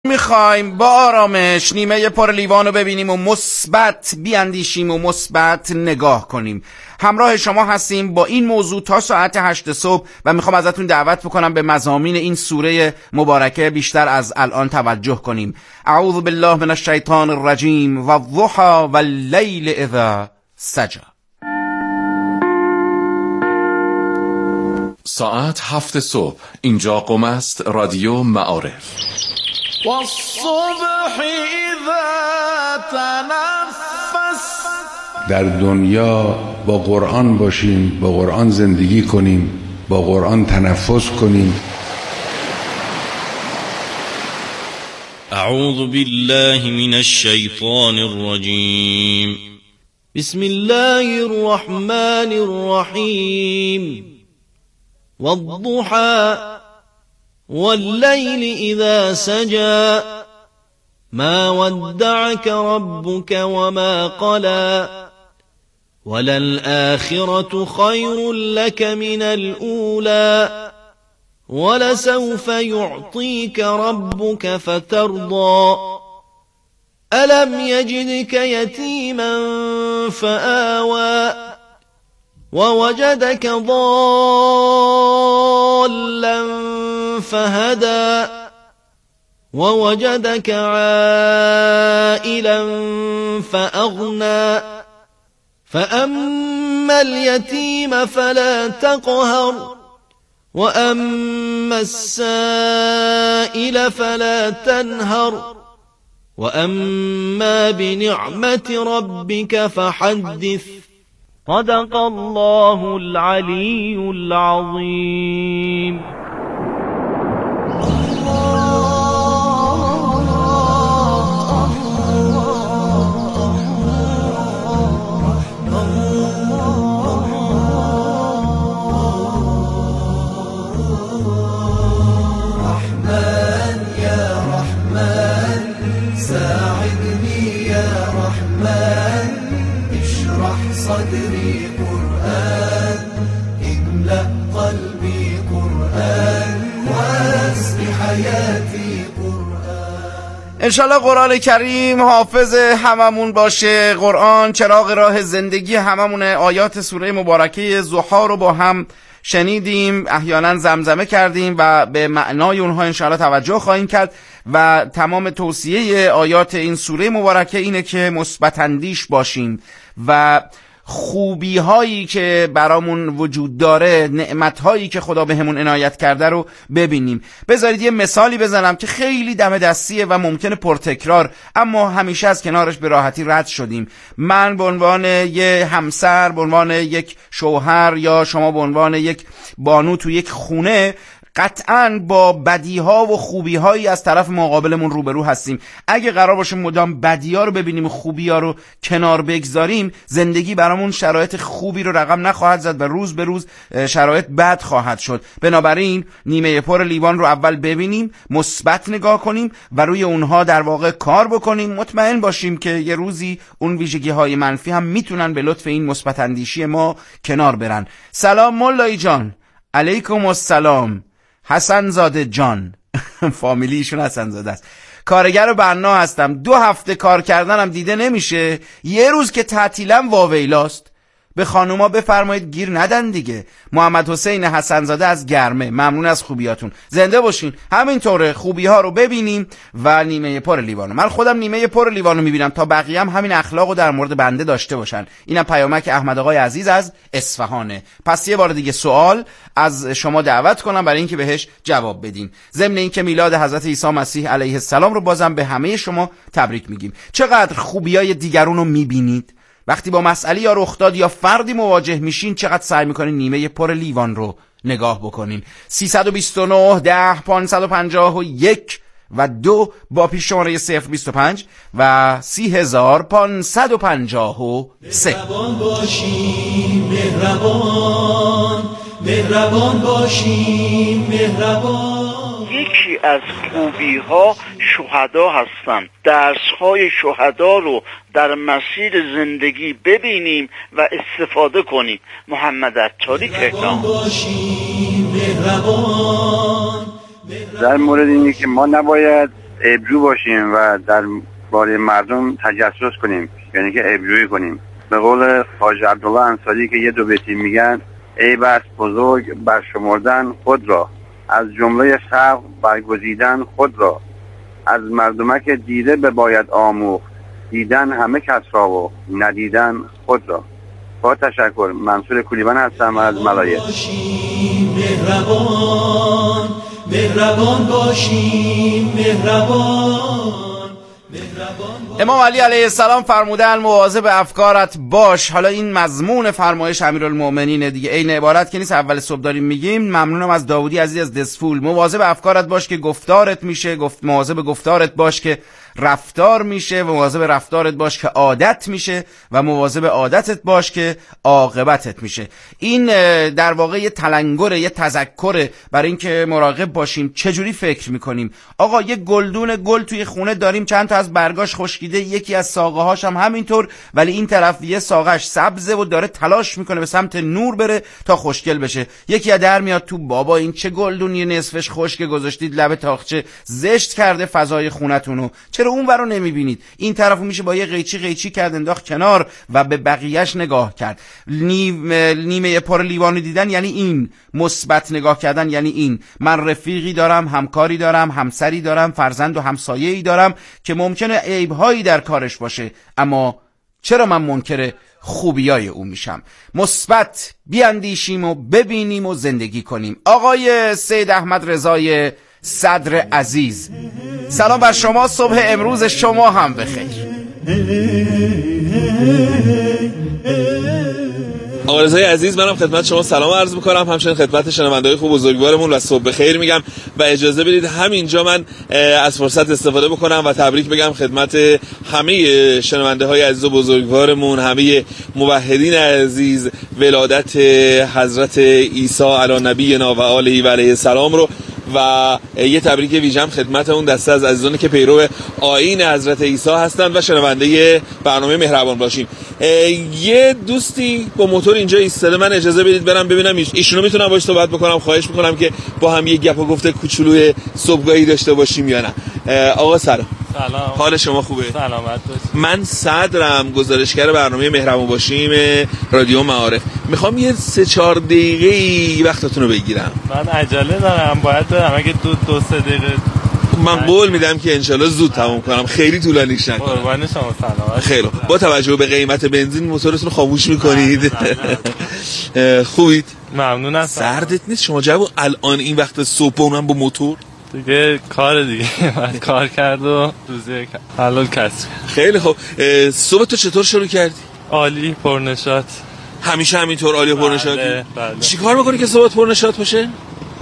میخوایم با آرامش نیمه پر لیوان رو ببینیم و مثبت بیاندیشیم و مثبت نگاه کنیم. همراه شما هستیم با این موضوع تا ساعت 8 صبح و میخوام ازتون دعوت بکنم به مضامین این سوره مبارکه بیشتر از الان توجه کنیم. اعوذ بالله من الشیطان الرجیم و الضحی و اللیل اذا سجی. ساعت 7 صبح اینجا قم است رادیو معارف. والصبح اذا تنفس. در دنیا با قرآن باشیم، با قرآن زندگی کنیم، با قرآن تنفس کنیم. اعوذ بالله من الشیطان الرجیم. بسم الله الرحمن الرحیم. والضحى والليل إذا سجى ما ودعك ربك وما قلى وللآخرة خير لك من الأولى ولسوف يعطيك ربك فترضى ألم يجدك يتيما فآوى ووجدك ضالا فهدى ووجدك عائلا فأغنى فأما اليتيم فلا تقهر وأما السائل فلا تنهر وأما بنعمة ربك فحدث. صدق الله العلي العظيم. رحمن يا رحمن ساعدني يا رحمن اشرح صدري قرآن املأ قلبي قرآن واسق حياتي قرآن. انشالله قرآن کریم حافظ هممون باشه. قرآن چراغ راه زندگی هممونه. آیات سوره مبارکه ضحی رو با هم شنیدیم، احیانا زمزمه کردیم و به معنای اونها انشاءالله توجه خواهیم کرد و تمام توصیه آیات این سوره مبارکه اینه که مثبت اندیش باشیم و خوبی هایی که برامون وجود داره، نعمت هایی که خدا بهمون عنایت کرده رو ببینیم. بذارید یه مثالی بزنم که خیلی دم دستیه و ممکنه پرتکرار، اما همیشه از کنارش به راحتی رد شدیم. من به عنوان یه همسر، به عنوان یک شوهر یا شما به عنوان یک بانو تو یک خونه قطعاً با بدیها و خوبیهایی از طرف مقابلمون روبرو هستیم. اگه قرار باشه مدام بدیها رو ببینیم و خوبیها رو کنار بگذاریم، زندگی برامون شرایط خوبی رو رقم نخواهد زد و روز به روز شرایط بد خواهد شد. بنابراین نیمه پر لیوان رو اول ببینیم، مثبت نگاه کنیم و روی اونها در واقع کار بکنیم. مطمئن باشیم که یه روزی اون ویژگی‌های منفی هم میتونن به لطف این مثبت اندیشی ما کنار برن. سلام مولایی جان. علیکم السلام. حسن زاده جان. فامیلیشون حسن زاده است. کارگر بنا هستم. 2 هفته کار کردنم دیده نمیشه. یه روز که تعطیلم واویلاست. به خانوما بفرمایید گیر ندن دیگه. محمد حسین حسن زاده از گرمه. ممنون از خوبیاتون. زنده باشین. همینطوره خوبی ها رو ببینیم و نیمه پر لیوانو. من خودم نیمه پر لیوانو میبینم تا بقیه هم همین اخلاقو در مورد بنده داشته باشن. اینم پیامک احمد آقای عزیز از اصفهانه. پس یه بار دیگه سوال از شما دعوت کنم برای اینکه بهش جواب بدین. ضمن اینکه میلاد حضرت عیسی مسیح علیه السلام رو بازم به همه شما تبریک میگیم. چقدر خوبیای دیگرون رو میبینید؟ وقتی با مسئله یا رخداد یا فردی مواجه میشین چقدر سعی میکنین نیمه پر لیوان رو نگاه بکنین. 329 10 551 و 2 با پیش شماره 025 و 30553. مهربان باشیم مهربان، مهربان باشیم مهربان. یکی از خوبی ها شهدا هستن. درس های شهدا رو در مسیر زندگی ببینیم و استفاده کنیم. محمد عطاری تهران. در مورد اینی که ما نباید ابرو باشیم و در باره مردم تجسس کنیم، یعنی که ابرویی کنیم. به قول خواجه عبدالله انصاری که یه دو بیتی میگن: ای بس بزرگ برشمردن خود را، از جمله خلق برگزیدن خود را، از مردمک دیده بباید آموخت، دیدن همه کس را و ندیدن خود را. با تشکر. منصور کولیبن هستم از ملایه. مهربان مهربان باشیم، مهربان. امام علی علیه السلام فرمودن مواظب افکارت باش. حالا این مضمون فرمایش امیرالمؤمنین دیگه، این عبارت که نیست اول صبح داریم میگیم. ممنونم از داودی عزیز از دسفول. مواظب افکارت باش که گفتارت میشه، مواظب گفتارت باش که رفتار میشه، و مواظب رفتارت باش که عادت میشه، و مواظب عادتت باش که عاقبتت میشه. این در واقع یه تلنگره، یه تذکره برای اینکه مراقب باشیم چجوری فکر میکنیم. آقا یه گلدون گل توی خونه داریم، چند تا از برگاش خشکیده، یکی از ساقه هاش هم همینطور، ولی این طرف یه ساقهش سبزه و داره تلاش میکنه به سمت نور بره تا خوشگل بشه. یکی از در میاد تو: بابا این چه گلدونی نصفش خشک گذاشتید لب تاقچه، زشت کرده فضای خونتونو، چرا اون ورو نمیبینید؟ این طرفو میشه با یه قیچی کرد انداخت کنار و به بقیهش نگاه کرد. نیمه پر لیوانو دیدن یعنی این، مثبت نگاه کردن یعنی این. من رفیقی دارم، همکاری دارم، همسری دارم، فرزند و همسایه‌ای دارم که ممکنه عیب‌هایی در کارش باشه، اما چرا من منکر خوبیای او میشم؟ مثبت بیاندیشیم و ببینیم و زندگی کنیم. آقای سید احمد رضای صدر عزیز، سلام بر شما، صبح امروز شما هم بخیر. آقا رضای عزیز، منم خدمت شما سلام عرض میکنم، همچنین خدمت شنونده‌های خوب بزرگوارمون و صبح بخیر میگم. و اجازه بدید همینجا من از فرصت استفاده بکنم و تبریک بگم خدمت همه شنونده‌های عزیز و بزرگوارمون، همه موحدین عزیز، ولادت حضرت عیسی علی نبینا و آله و علیه السلام رو، و یه تبریک ویژه خدمت اون دسته از عزیزانی که پیرو آیین حضرت عیسی هستند و شنونده برنامه مهربان باشیم. یه دوستی با موتور اینجا ایستاده، من اجازه بدید برم ببینم ایشونو میتونم باهاش صحبت بکنم. خواهش میکنم که با هم یه گپ و گفت کوچولوی صبحگاهی داشته باشیم یا نه. آقا سلام. سلام. حال شما خوبه؟ سلامت باشید. من صدرم، گزارشگر برنامه مهربان باشیم رادیو معارف. میخوام یه 3-4 دقیقه‌ای وقتتون رو بگیرم. من عجله دارم، باید برم. اگه 2-3 دقیقه من قول میدم که انشالله زود تموم کنم، خیلی طولانیش نکنم. قربان شما. سلامت. خیلی با توجه به قیمت بنزین موتورتون رو خاموش میکنید. خوبید؟ ممنونم. سردت نیست شما جواب الان این وقت صبح اونم با موتور؟ دیگه کار دیگه من کار کرد و روزی حلال کسب. خیلی خوب. صبح تو چطور شروع کردی؟ عالی، پرنشاط. همیشه همینطور عالی و پرنشاطی؟ بله. چی کار میکنی که صبح پرنشاط باشه؟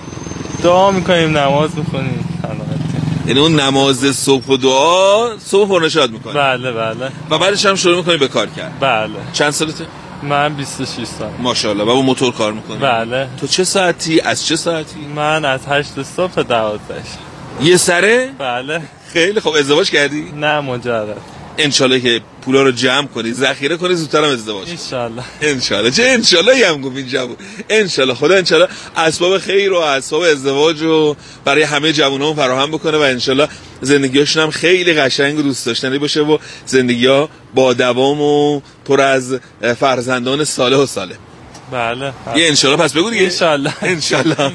دعا میکنیم، نماز میخونیم. یعنی اون نماز صبح و دعا صبح پرنشاط میکنی؟ بله. و بعدش هم شروع میکنی به کار کرد؟ بله. چند سالته؟ من 26 سال. ماشاءالله. و با موتور کار میکنی؟ بله. تو چه ساعتی؟ از چه ساعتی؟ من از 8 صبح تا 12. یه سره؟ بله. خیلی خوب. ازدواج کردی؟ نه، مجرد. انشالله که پولا رو جمع کنی، ذخیره کنی، زودتر هم ازدواج. انشالله. چه انشالله هم گفت این جوون. انشالله خدا انشالله اسباب خیر و اسباب ازدواج رو برای همه جوونامون فراهم بکنه و انشالله زندگیاشون هم خیلی قشنگ و دوست داشتنی باشه و زندگی‌ها با دوام و پر از فرزندان صالح و صالح. بله. یه انشالله پس بگو دیگه. انشالله.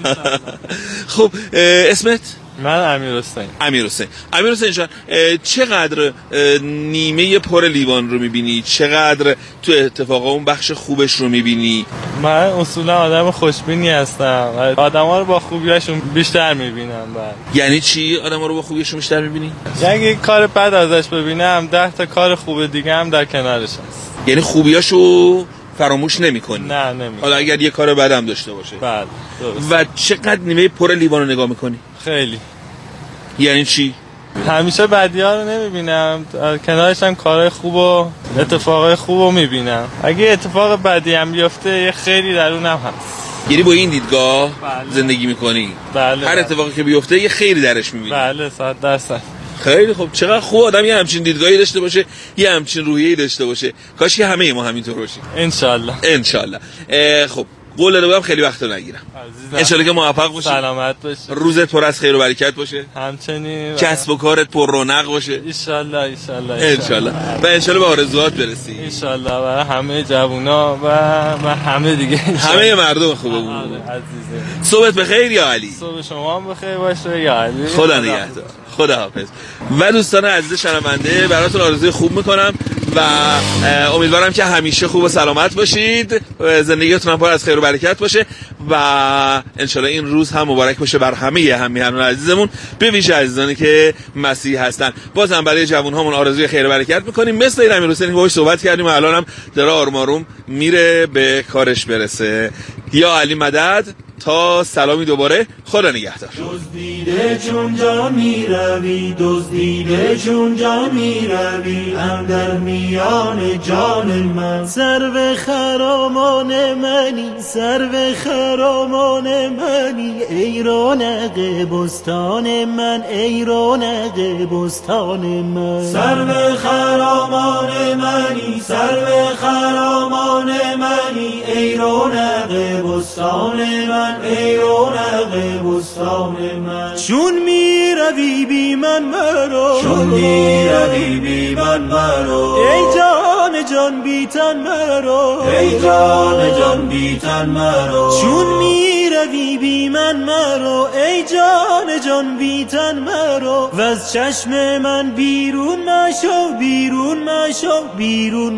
خب اسمت؟ من امیرحسین. امیرحسین جان، چقدر نیمه پر لیوان رو میبینی؟ چقدر تو اتفاقا اون بخش خوبش رو میبینی؟ من اصولا آدم خوشبینی هستم. آدما رو با خوبیاشون بیشتر میبینم. یعنی چی آدما رو با خوبیاشون بیشتر میبینی؟ یعنی کار بد ازش ببینم 10 تا کار خوب دیگه هم در کنارش هست. یعنی خوبیاشو فراموش نمی‌کنی؟ نه نمی‌کنم. حالا اگر یه کار بدم داشته باشه؟ بله درست. و چقدر نیمه پر لیوان رو نگاه می‌کنی؟ خیلی. یعنی چی؟ همیشه بدی‌ها رو نمی‌بینم، کنارش هم کارهای خوب و اتفاقای خوب رو می‌بینم. اگه اتفاق بدی هم بیفته یه خیلی در اونم هست. یعنی با این دیدگاه بله. زندگی می‌کنی؟ بله. هر اتفاقی که بیفته یه خیری درش می‌بینی؟ بله 100%. خیلی خوب. چقدر خوب آدم یه همچین دیدگاهی داشته باشه، یه همچین روحیه‌ای داشته باشه. کاش که همه ما همینطور باشیم. انشالله. خب قول داده بودم خیلی وقت رو نگیرم. ان شاءالله که موفق باشی، سلامت باشی، روزت پر از خیر و برکت باشه، همچنین کسب و کارت پر رونق باشه ان شاءالله و ان شاءالله به آرزوات برسی ان شاءالله برای همه جوونا و همه دیگه همه مردم خوبمون. عزیزه صبحت بخیر یا علی. صبح شما هم بخیر باشه یا علی. خدا نگهدار. خدا حافظ. و دوستان عزیز شنونده براتون آرزوی خوب میکنم و امیدوارم که همیشه خوب و سلامت باشید، زندگیتون هم پر از خیر و برکت باشه و انشالله این روز هم مبارک باشه بر همه همیهنان عزیزمون، به ویژه عزیزانی که مسیح هستن. بازم برای جوانهامون آرزوی خیر و برکت میکنیم. مثل امیر حسینی باهاش صحبت کردیم و الان هم داره آروم آروم میره به کارش برسه. یا علی مدد. تا سلامی دوباره. خدا نگهدار. دزدیده چون جان می روی، دزدیده چون جان می روی، اندر میان جان من. سرو خرامان منی، سرو خرامان منی، ای رونق بستان من، ای رونق بستان من. سرو خرامان منی، سرو خرامان منی، ای رونق بستان من، ای رونق بستان من. چون می روی بی من مرو، چون می روی بی من مرو، ای جان جان بی تن مرو، ای جان جان بی تن مرو. چون می روی بی من مرو، ای جان جان بی تن مرو، و از چشم من بیرون مشو، بیرون مشو، بیرون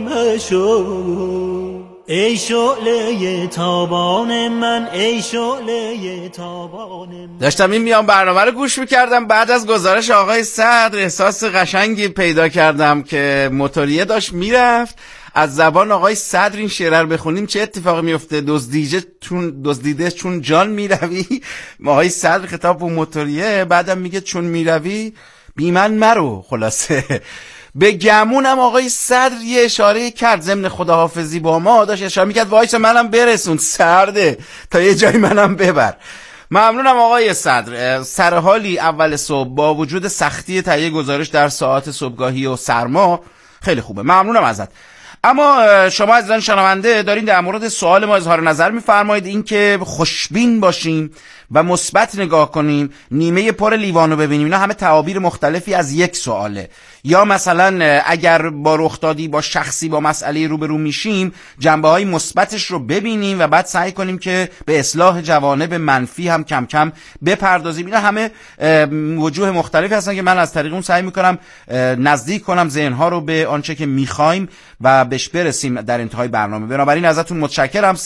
مشو. ای شعله تابان من، ای شعله تابان من. داشتم این میام برنامه رو گوش میکردم، بعد از گزارش آقای صدر احساس قشنگی پیدا کردم که موتوریه داشت میرفت، از زبان آقای صدر این شعر رو بخونیم چه اتفاقی میفته. دزدیده چون جان میروی، آقای صدر خطاب به موتوریه، بعدم میگه چون میروی بی من مرو. خلاصه به گمونم آقای صدر یه اشاره کرد ضمن خداحافظی با ما، داشت اشاره میکرد وایسا منم برسون، سرده تا یه جایی منم ببر. ممنونم آقای صدر. سرحالی اول صبح با وجود سختی تهیه گزارش در ساعات صبحگاهی و سرما خیلی خوبه، ممنونم ازت. اما شما عزیزان شنونده دارین در مورد سوال ما اظهار نظر میفرمایید، این که خوشبین باشیم و مثبت نگاه کنیم، نیمه پر لیوان رو ببینیم. اینا همه تعابیر مختلفی از یک سواله. یا مثلا اگر با رخدادی با شخصی با مسئله روبرو میشیم، جنبه‌های مثبتش رو ببینیم و بعد سعی کنیم که به اصلاح جوانب منفی هم کم کم بپردازیم. اینا همه وجوه مختلفی هستن که من از طریق اون سعی میکنم نزدیک کنم ذهن‌ها رو به آنچه که میخوایم و بهش برسیم در انتهای برنامه. بنابراین ازتون متشکرم.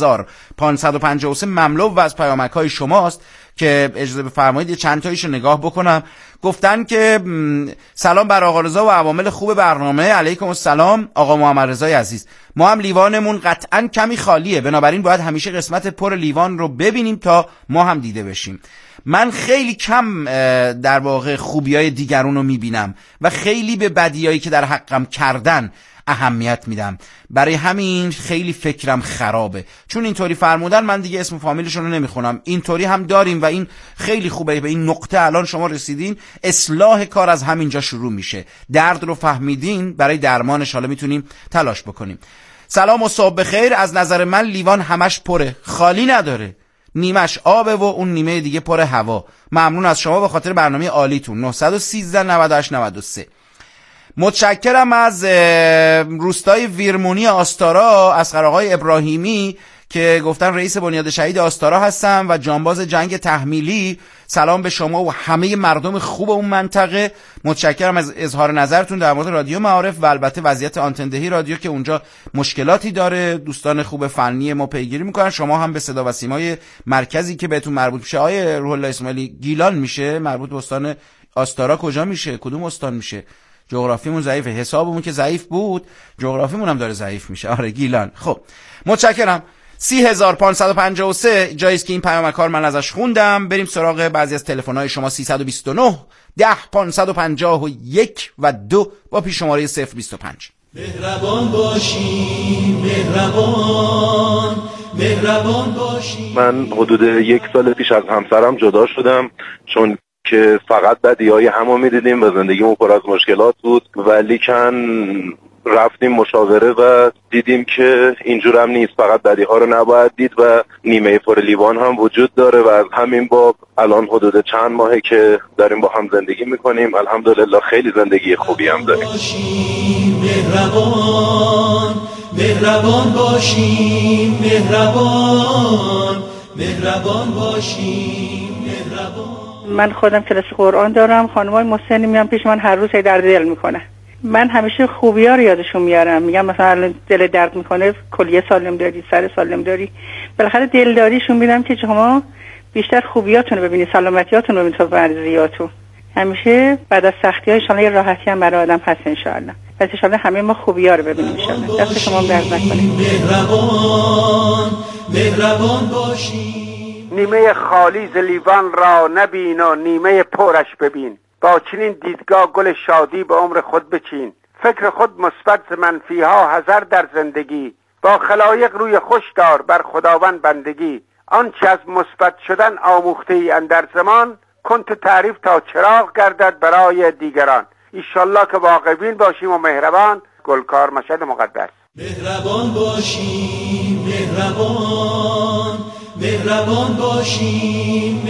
30553 مملو از پیامک‌های شماست که اجازه بفرمایید یه چند تاییشو نگاه بکنم. گفتن که سلام بر آقا رضا و عوامل خوب برنامه. علیکم السلام آقا محمد رضای عزیز. ما هم لیوانمون قطعا کمی خالیه، بنابراین باید همیشه قسمت پر لیوان رو ببینیم تا ما هم دیده بشیم. من خیلی کم در واقع خوبیای دیگرون رو میبینم و خیلی به بدیایی که در حقم کردن اهمیت میدم. برای همین خیلی فکرم خرابه. چون اینطوری فرمودن من دیگه اسم فامیلشون رو نمیخونم. اینطوری هم داریم و این خیلی خوبه. به این نقطه الان شما رسیدین، اصلاح کار از همینجا شروع میشه. درد رو فهمیدین، برای درمانش حالا میتونیم تلاش بکنیم. سلام و صبح بخیر. از نظر من لیوان همش پره، خالی نداره. نیمش آبه و اون نیمه دیگه پر هوا. ممنون از شما به خاطر برنامه عالیتون. 913 98 93. متشکرم از روستای ویرمونی آستارا، اسقر آقای ابراهیمی که گفتن رئیس بنیاد شهید آستارا هستم و جانباز جنگ تحمیلی. سلام به شما و همه مردم خوب اون منطقه. متشکرم از اظهار نظرتون در مورد رادیو معارف و البته وضعیت آنتندهی رادیو که اونجا مشکلاتی داره. دوستان خوب فنی ما پیگیری میکنن. شما هم به صدا و سیمای مرکزی که بهتون مربوط میشه، آیه روح الله اسماعیلی، گیلان میشه مربوط به استان آستارا، کجا میشه؟ کدوم استان میشه؟ جغرافیمون ضعیفه، حسابمون که ضعیف بود، جغرافیمون هم داره ضعیف میشه. آره گیلان. خب متشکرم. 30553 جاییست که این پیامکار من ازش خوندم. بریم سراغ بعضی از تلفن‌های شما. 329 10 551 و 2 با پیش شماره 025. مهربان باشی، مهربان باشی. من حدود 1 سال پیش از همسرم جدا شدم، چون که فقط بدیهای همو میدیدیم و زندگیمون پر از مشکلات بود، ولی کن رفتیم مشاوره و دیدیم که اینجور هم نیست، فقط بدیها رو نباید دید و نیمه پر لیوان هم وجود داره و از همین باب الان حدود چند ماهه که داریم با هم زندگی میکنیم. الحمدلله خیلی زندگی خوبی هم داریم. مهربان مهربان باشیم، مهربان باشیم، من خودم کلاس قرآن دارم، خانمای مسنی میان پیش من هر روز در دل میکنه. من همیشه خوبی‌ها رو یادشون میارم، میگم مثلا دل درد میکنه، کلیه سالم داری، سر سالم داری، بالاخره دلداریشون میدم که شما بیشتر خوبیاتون رو ببینید، سلامتیاتون رو ببینید تا مرزیاتون. همیشه بعد از سختی‌ها ان شاءالله یه راحتی هم برای آدم هست ان شاءالله. پس ان شاءالله همه ما خوبی‌ها رو ببینیم ان شاءالله. دست شما درد نکنه. مهربان باشی. نیمه خالی ز لیوان را نبین و نیمه پرش ببین. با چنین دیدگاه گل شادی به عمر خود بچین. فکر خود مثبت ز منفی‌ها حذر در زندگی. با خلایق روی خوش دار بر خداوند بندگی. آنچه از مثبت شدن آموخته ای اندر زمان، کن تو تعریف تا چراغ گردد برای دیگران. ایشالله که واقعبین باشیم و مهربان. گلکار مشهد مقدس. مهربان باشیم، مهربان باشیم،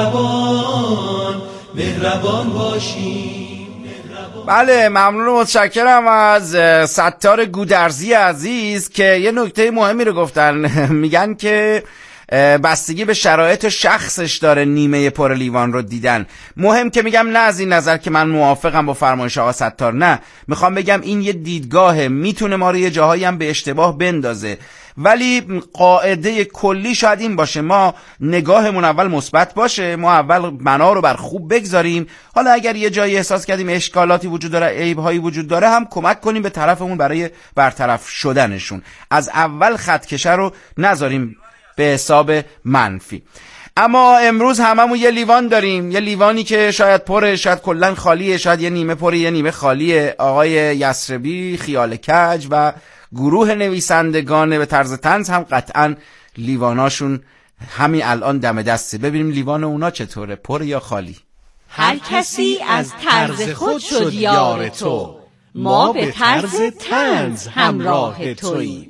مهربان باشیم. بله، ممنون و متشکرم از ستار گودرزی عزیز که یه نکته مهمی رو گفتن. میگن که بستگی به شرایط شخصش داره نیمه پر لیوان رو دیدن. مهم که میگم نه از این نظر که من موافقم با فرمایش آقا ستار، نه، میخوام بگم این یه دیدگاهه، میتونه ما رو یه جاهایی هم به اشتباه بندازه، ولی قاعده کلی شاید این باشه ما نگاهمون اول مثبت باشه، ما اول بنا رو بر خوب بگذاریم، حالا اگر یه جایی احساس کردیم اشکالاتی وجود داره، عیب‌هایی وجود داره، هم کمک کنیم به طرفمون برای برطرف شدنشون. از اول خطکشه رو نذاریم به حساب منفی. اما امروز هممون یه لیوان داریم، یه لیوانی که شاید پره، شاید کلن خالیه، شاید یه نیمه پره یه نیمه خالیه. آقای یسربی، خیال کج و گروه نویسندگان به طرز طنز هم قطعا لیواناشون همین الان دم دسته. ببینیم لیوان اونا چطوره، پر یا خالی؟ هر کسی از طرز خود شد یار تو، ما به طرز طنز همراه توییم.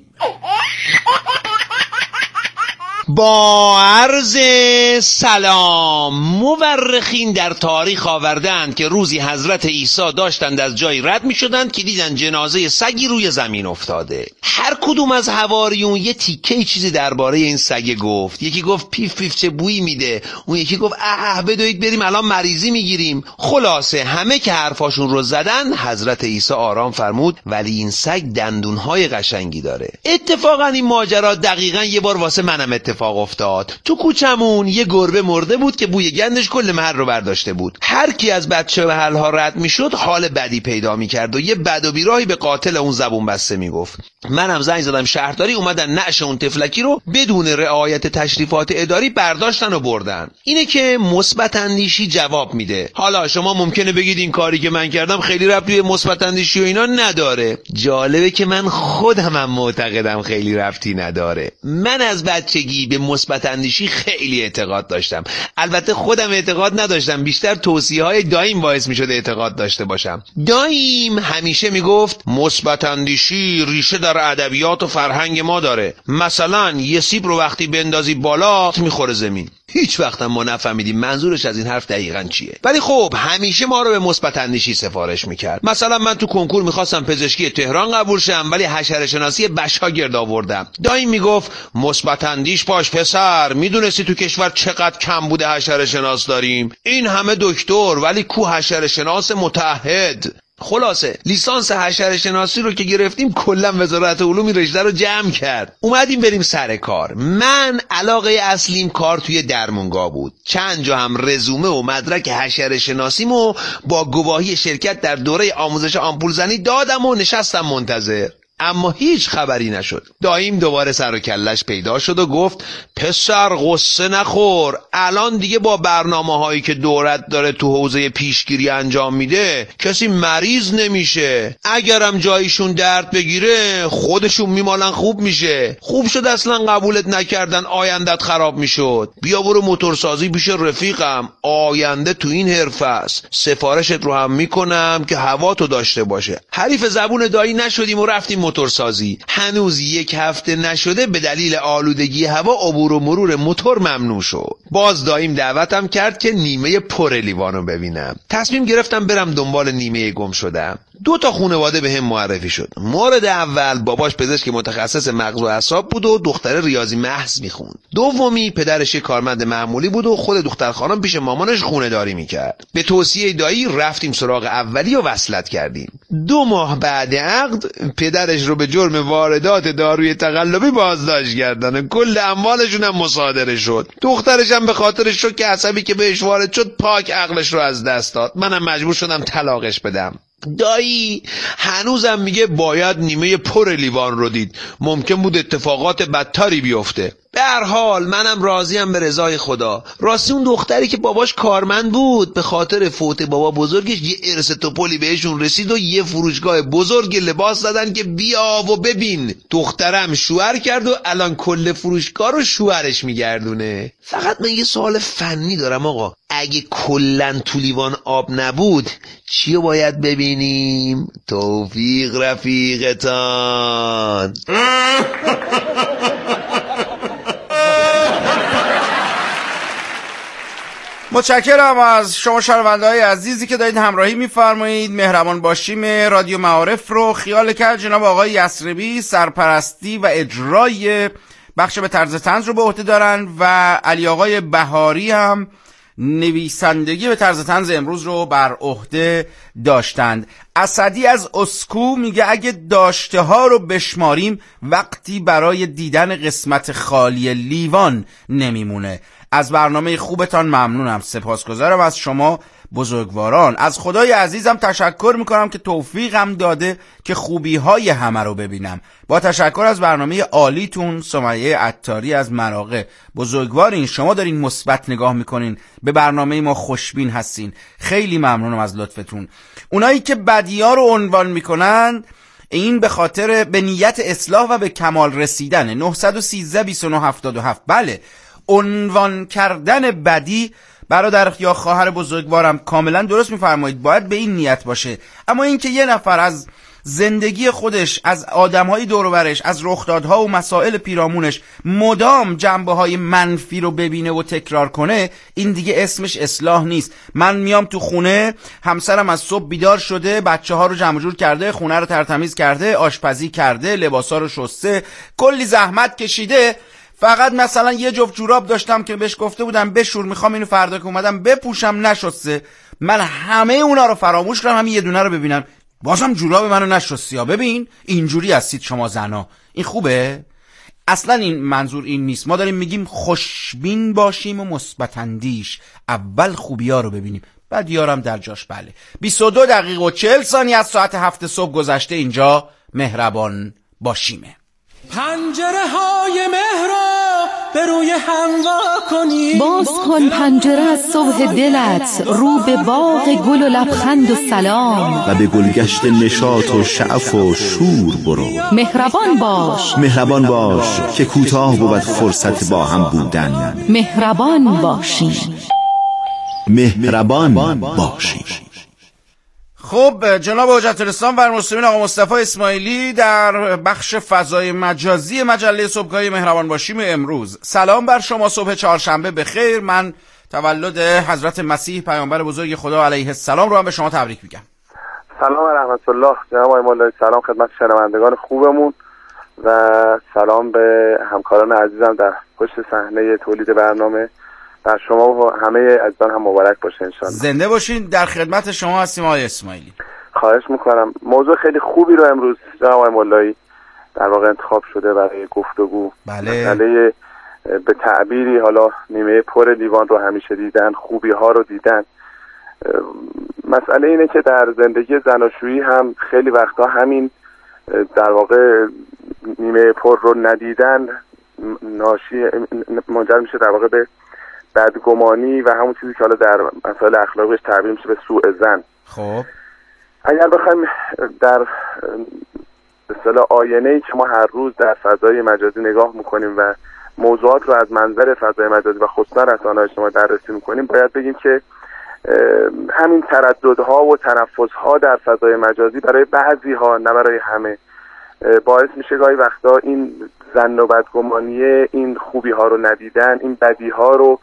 با عرض سلام، مورخین در تاریخ آوردند که روزی حضرت عیسی داشتند از جایی رد می شدند که دیدن جنازه سگی روی زمین افتاده. هر کدوم از حواریون یه تیکه چیزی درباره این سگ گفت. یکی گفت پیف پیف چه بویی میده، اون یکی گفت بدوید بریم الان مریضی میگیریم. خلاصه همه که حرفاشون رو زدن، حضرت عیسی آرام فرمود ولی این سگ دندونهای قشنگی داره. اتفاقا این ماجرا دقیقاً یه بار واسه منم اتفاق افتاد. تو کوچمون یه گربه مرده بود که بوی گندش کل محل رو برداشته بود. هر کی از بچه و حلها رد میشد حال بدی پیدا میکرد و یه بد و بیراهی به قاتل اون زبون بسته میگفت. منم زنگ زدم شهرداری، اومدن نعش اون تفلکی رو بدون رعایت تشریفات اداری برداشتن و بردن. اینه که مثبت اندیشی جواب میده. حالا شما ممکنه بگید این کاری که من کردم خیلی ربطی به مثبت اندیشی و اینا نداره. جالبه که من خودم هم معتقدم خیلی ربطی نداره. من از بچگی به مثبت اندیشی خیلی اعتقاد داشتم. البته خودم اعتقاد نداشتم، بیشتر توصیه‌های دایم باعث می‌شد اعتقاد داشته باشم. دایم همیشه میگفت مثبت اندیشی ریشه در ادبیات و فرهنگ ما داره. مثلا یه سیب رو وقتی بندازی بالا میخوره زمین. هیچ وقت ما نفهمیدیم منظورش از این حرف دقیقاً چیه. ولی خب همیشه ما رو به مثبت اندیشی سفارش میکرد. مثلا من تو کنکور میخواستم پزشکی تهران قبول شم ولی حشره شناسی بشا گرد آوردم. دایم میگفت مثبت اندیش باش پسر، میدونستی تو کشور چقدر کم بوده حشره شناس داریم؟ این همه دکتر ولی کو حشره شناس متعهد؟ خلاصه لیسانس حشره شناسی رو که گرفتیم کلا وزارت علوم رشته رو جمع کرد. اومدیم بریم سر کار. من علاقه اصلیم کار توی درمونگاه بود. چند جا هم رزومه و مدرک حشره شناسیمو با گواهی شرکت در دوره آموزش آمپول زنی دادم و نشستم منتظر. اما هیچ خبری نشد. داییم دوباره سر و کلش پیدا شد و گفت پسر غصه نخور، الان دیگه با برنامه هایی که دولت داره تو حوزه پیشگیری انجام میده کسی مریض نمیشه. اگرم جایشون درد بگیره خودشون میمالن خوب میشه. خوب شد اصلا قبولت نکردن، آیندت خراب میشد. بیا برو موتورسازی پیش رفیقم، آینده تو این حرفه است. سفارشت رو هم میکنم که هوا تو داشته باشه. حریف زبون دایی نشدیم و رفتیم موتورسازی. هنوز 1 هفته نشده به دلیل آلودگی هوا عبور و مرور موتور ممنوع شد. باز داییم دعوتم کرد که نیمه پر لیوانو ببینم. تصمیم گرفتم برم دنبال نیمه گم شدم. 2 تا خانواده به هم معرفی شد. مورد اول باباش پزشک متخصص مغز و اعصاب بود و دختر ریاضی محض میخوند. دومی پدرش یه کارمند معمولی بود و خود دختر خانم پیش مامانش خونه داری میکرد. به توصیه دایی رفتیم سراغ اولی و وصلت کردیم. 2 ماه بعد عقد پدرش رو به جرم واردات داروی تقلبی بازداشت کردن. کل اموالشون هم مصادره شد. دخترش هم به خاطر شوک عصبی که بهش وارد شد پاک عقلش رو از دست داد. منم مجبور شدم طلاقش بدم. دایی هنوزم میگه باید نیمه پر لیوان رو دید، ممکن بود اتفاقات بدتری بیفته. به هر حال منم راضیم به رضای خدا. راستی اون دختری که باباش کارمند بود به خاطر فوت بابا بزرگش یه ارث توپلی بهشون رسید و یه فروشگاه بزرگ لباس زدن که بیا و ببین. دخترم شوهر کرد و الان کل فروشگاه رو شوهرش میگردونه. فقط من یه سوال فنی دارم آقا، اگه کلن تو لیوان آب نبود چیو باید ببینیم؟ توفیق رفیقتان. متشکرم از شما شنونده‌های عزیزی که دارید همراهی می‌فرمایید. مهربان باشیم رادیو معارف رو خیال کرد جناب آقای یسربی سرپرستی و اجرای بخش به طرز طنز رو به عهده دارن و علی آقای بهاری هم نویسندگی به طرز طنز امروز رو بر عهده داشتند. اسدی از اسکو میگه اگه داشته ها رو بشماریم وقتی برای دیدن قسمت خالی لیوان نمیمونه. از برنامه خوبتان ممنونم. سپاسگزارم از شما بزرگواران. از خدای عزیزم تشکر میکنم که توفیقم داده که خوبی های همه رو ببینم. با تشکر از برنامه عالیتون. سمیه عطاری از مراغه. بزرگوارین، شما دارین مثبت نگاه میکنین، به برنامه ما خوشبین هستین. خیلی ممنونم از لطفتون. اونایی که بدی‌ها رو عنوان میکنن این به خاطر به نیت اصلاح و به کمال رسیدن. 913 2977. بله، عنوان کردن بدی برادر یا خواهر بزرگوارم کاملا درست میفرمایید، باید به این نیت باشه. اما اینکه یه نفر از زندگی خودش، از آدمهای دور و برش، از رخدادها و مسائل پیرامونش مدام جنبه‌های منفی رو ببینه و تکرار کنه، این دیگه اسمش اصلاح نیست. من میام تو خونه، همسرم از صبح بیدار شده، بچه‌ها رو جمع جور کرده، خونه رو ترتمیز کرده، آشپزی کرده، لباسا رو شسته، کلی زحمت کشیده، فقط مثلا یه جفت جوراب داشتم که بهش گفته بودم بشور، میخوام اینو فردا که اومدم بپوشم، نشسته. من همه اونا رو فراموش کردم، همین یه دونه رو ببینم بازم جوراب منو نشستی. ببین اینجوری هستید شما زنا. این خوبه؟ اصلا این منظور این نیست. ما داریم میگیم خوشبین باشیم و مثبت اندیش، اول خوبی‌ها رو ببینیم، بعد یارم در جاش. بله 22 دقیقه و 40 ثانیه از ساعت 7 صبح گذشته. اینجا مهربان باشیمه. پنجره های مهر را به روی هم وا کنی، باز کن پنجره از صبح دلت، رو به باغ گل و لبخند و سلام، و به گلگشت نشاط و شعف و شور برو. مهربان باش، مهربان باش که کوتاه بود فرصت با هم بودن. مهربان باشیم، مهربان باشیم. خب جناب حجت الاسلام و المسلمین آقا مصطفی اسماعیلی در بخش فضای مجازی مجله صبحگاهی مهربان باشیم امروز. سلام بر شما، صبح چهارشنبه بخیر. من تولد حضرت مسیح پیامبر بزرگ خدا علیه السلام رو هم به شما تبریک میگم. سلام و رحمت الله جناب آقای مولایی. سلام خدمت شنوندگان خوبمون و سلام به همکاران عزیزم در پشت صحنه تولید برنامه. در شما و همه عزیزان هم مبارک باشه انشاءالله. زنده باشین. در خدمت شما هستیم آقای اسماعیلی. خواهش میکنم. موضوع خیلی خوبی رو امروز جناب آقای مولایی در واقع انتخاب شده برای گفتگو. بله. مسئله به تعبیری حالا نیمه پر لیوان رو همیشه دیدن، خوبی ها رو دیدن. مسئله اینه که در زندگی زناشویی هم خیلی وقتا همین در واقع نیمه پر رو ندیدن منجر میشه در واقع به بدگمانی و همون چیزی که حالا در مسائل اخلاقیش تعبیر میشه به سوء ظن. خب اگر بخوایم در اصطلاح آینه‌ای که ما هر روز در فضای مجازی نگاه میکنیم و موضوعات رو از منظر فضای مجازی و خصوصا رسانه‌های اجتماعی بررسی میکنیم، باید بگیم که همین ترددها و تنفس‌ها در فضای مجازی برای بعضی‌ها نه برای همه باعث میشه گاهی وقتا این ظن و بدگمانیه، این خوبی‌ها رو ندیدن، این بدی‌ها رو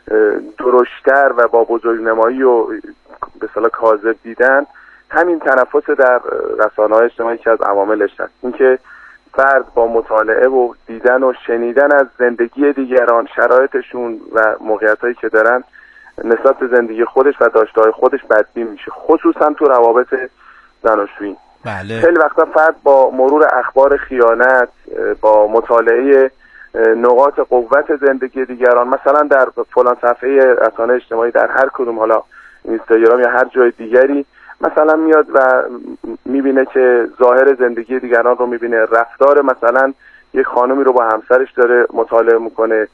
درشتر و با بزرگنمایی و به اصطلاح کاذب دیدن، همین تنفس در رسانه‌های اجتماعی که از عواملش هست. اینکه فرد با مطالعه و دیدن و شنیدن از زندگی دیگران، شرایطشون و موقعیتایی که دارن نسبت به زندگی خودش و داشته‌های خودش بدبین میشه، خصوصا تو روابط زناشویی. بله. خیلی وقتا فرد با مرور اخبار خیانت، با مطالعه نقاط قوت زندگی دیگران، مثلا در فلان صفحه رسانه اجتماعی در هر کدوم، حالا اینستاگرام یا هر جای دیگری، مثلا میاد و میبینه که ظاهر زندگی دیگران رو میبینه، رفتار مثلا یک خانمی رو با همسرش داره مطالعه میکنه،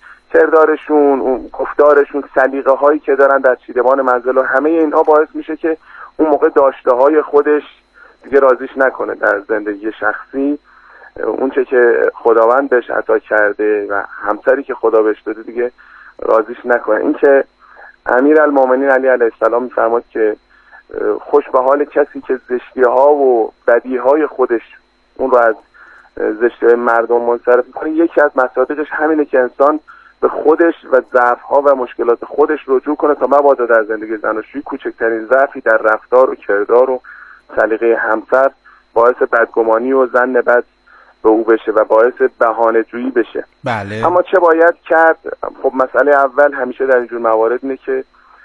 کردارشون، گفتارشون، سلیقه هایی که دارن در چیدمان منزل و همه اینها باعث میشه که اون موقع داشته های خودش دیگه راضیش نکنه در زندگی شخصی، اونچه که خداوند بهش عطا کرده و همسری که خدا بهش داده دیگه راضیش نکنه. این که امیرالمومنین علی علیه السلام میفرماد که خوش به حال کسی که زشتی‌ها و بدیهای خودش اون رو از زشتی‌های مردم منصرف می‌کنه. یکی از مصادیقش همینه که انسان به خودش و ضعف‌ها و مشکلات خودش رجوع کنه تا مبادا در زندگی زناشویی کوچکترین ضعفی در رفتار و کردار و سلیقه همسر باعث بدگمانی و ظن بد به او بشه و باعث بهانه‌جویی بشه. بله. اما چه باید کرد؟ خب مسئله اول همیشه در اینجور موارد اینه که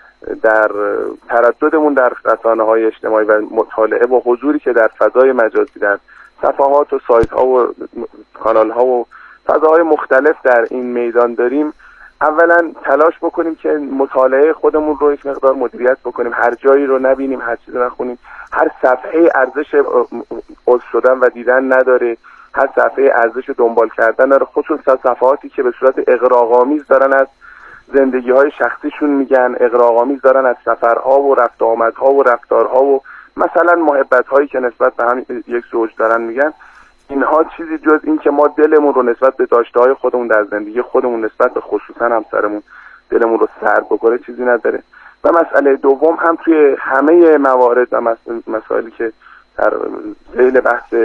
در ترددمون در رسانه‌های اجتماعی و مطالعه و حضوری که در فضای مجازی در صفحات و سایت‌ها و کانال‌ها و فضاهای مختلف در این میدان داریم، اولا تلاش بکنیم که مطالعه خودمون رو یک مقدار مدیریت بکنیم، هر جایی رو نبینیم، هر چیزی نخونیم، هر صفحه ارزش عضو شدن و دیدن نداره، هر صفحه ارزش دنبال کردن داره، خصوصا صفحاتی که به صورت اغراق‌آمیز دارن از زندگی‌های شخصیشون میگن، اغراق‌آمیز دارن از سفرها و رفت و آمدها و رفتارها و مثلا محبت‌هایی که نسبت به هم یک زوج دارن میگن. اینها چیزی جز این که ما دلمون رو نسبت به داشته‌های خودمون در زندگی خودمون نسبت به خصوصا همسرمون دلمون رو سرد بکنه چیزی نداره. و مسئله دوم هم توی همه موارد و مسائلی که در ذیل بحث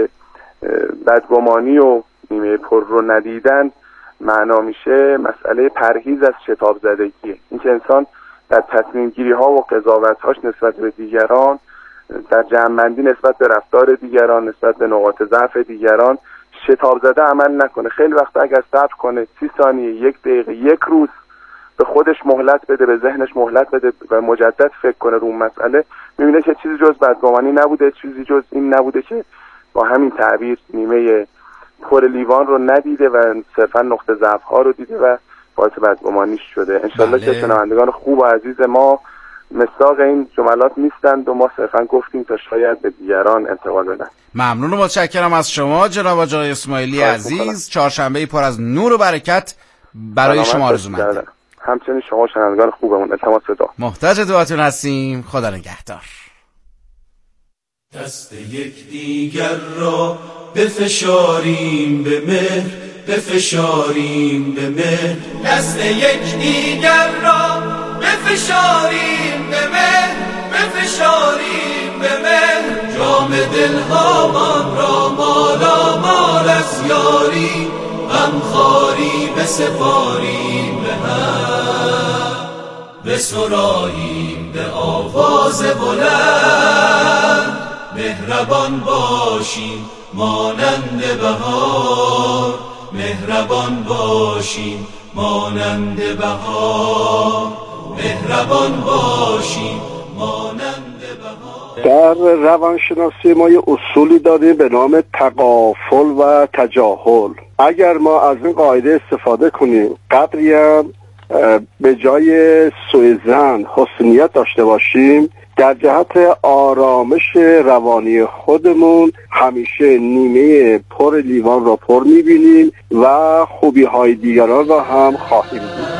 بدگمانی و نیمه پر رو ندیدن معنا میشه، مسئله پرهیز از شتاب زدگیه. این که انسان در تصمیم گیری ها و قضاوت‌هاش نسبت به دیگران، در جمع‌بندی نسبت به رفتار دیگران، نسبت به نقاط ضعف دیگران شتاب زده عمل نکنه. خیلی وقتا اگر صبر کنه 30 ثانیه، 1 دقیقه، 1 روز به خودش مهلت بده، به ذهنش مهلت بده و مجدد فکر کنه رو اون مسئله، می‌بینه که چیزی جز بدگمانی نبوده، چیزی جز این نبوده که با همین تعبیر نیمه پر لیوان رو ندیده و صرفا نقطه ضعف ها رو دیده و باعث بدگمانیش شده. انشالله که شنوندگان خوب و عزیز ما مصداق این جملات نیستند و ما صرفا گفتیم تا شاید به دیگران انتقال بدن. ممنون و متشکرم از شما جناب آقای اسماعیلی عزیز. چهارشنبه پر از نور و برکت برای شما آرزومندم. همچنین شما شنوندگان خوبمون التماس دعا. محتاج دعاتون هستیم. خدا نگهدار. دست یکدیگر را بفشاریم به مهر، بفشاریم به مهر. دست یکدیگر را بفشاریم به مهر، بفشاریم به مهر. جام دلهامان را مالا مال از یاری، غمخواری بسپاریم به هم، بسراییم به آواز بلند. مهربان باشیم مانند بهار، مهربان باشیم مانند بهار، مهربان باشیم مانند بهار. در روانشناسی ما یه اصولی داریم به نام تغافل و تجاهل. اگر ما از این قاعده استفاده کنیم، قدری هم به جای سوء ظن حسن نیت داشته باشیم، در جهت آرامش روانی خودمون همیشه نیمه پر لیوان را پر می‌بینیم و خوبی‌های دیگران را هم خواهیم دید.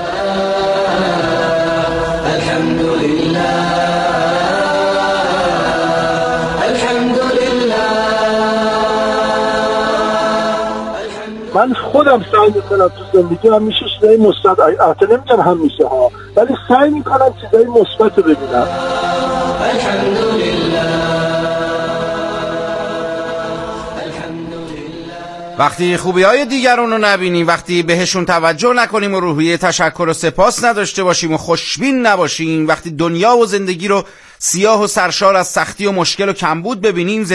من خودم سعی میکنم تو زندگی همیشه چیزای مثبت، البته نمیگم همیشه ها، ولی سعی میکنم چیزای مثبت رو ببینم. وقتی خوبی‌های دیگران رو نبینیم، وقتی بهشون توجه نکنیم و روحیه تشکر و سپاس نداشته باشیم و خوشبین نباشیم، وقتی دنیا و زندگی رو سیاه و سرشار از سختی و مشکل و کمبود ببینیم،